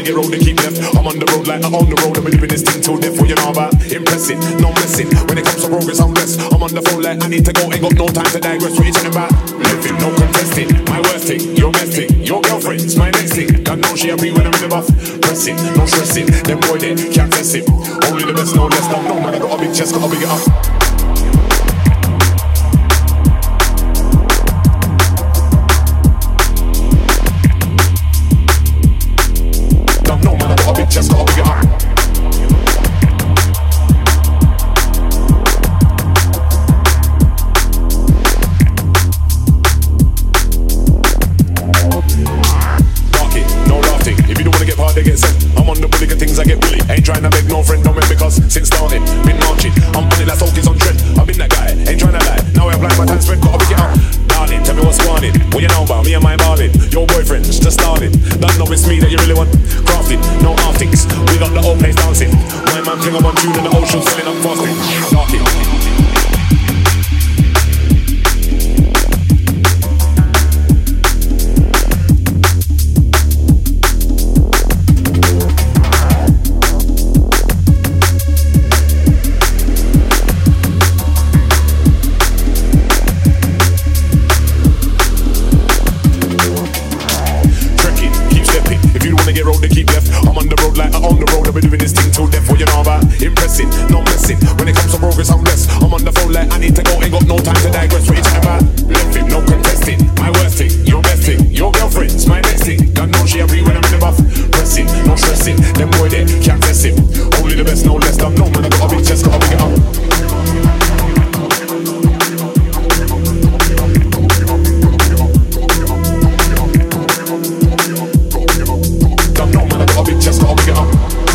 wanna get road to keep left. I'm on the road like I'm on the road. I've been doing this thing till death. What you know about impressing, no messing. When it comes to progress, I'm blessed. I'm on the phone like I need to go. Ain't got no time to digress. What you talking about? Living, no contesting. My worst thing, your best thing. Your girlfriend's my next thing. God knows she happy when I'm in the buff. Pressing, no stressing. Them boy they can't test it. Only the best, no less. No man, I got a big chest, got a big it up. Just gotta pick it up. Dark it, no laughing. If you don't wanna get hard, they get sent. I'm on the bully, get things I get bully. Ain't trying to make no friend, no man, because since starting, been marching. I'm on it like focus on trend. I've been that guy, ain't trying to lie. Now I apply my time spent, gotta pick it up. Darling, tell me what's going on. What you know about me and my darling? Your boyfriend's just starting. Don't know it's me that you really want. Crafting, no aftings. We got the whole place dancing. My man fling up on tune in the ocean, filling up fasting. Dark it. Impressing, no messing. When it comes to progress, I'm blessed. I'm on the phone like I need to go. Ain't got no time to digress. What you chatting about? Living, no contesting. My worst thing, your best thing. Your girlfriend's my next thing. God knows she happy when I'm in the buff. Pressing, no stressing. Them boy they can't test it. Only the best, no less. No man, I got a big chest, got a big it up. No man, I got a big chest, got a big it up.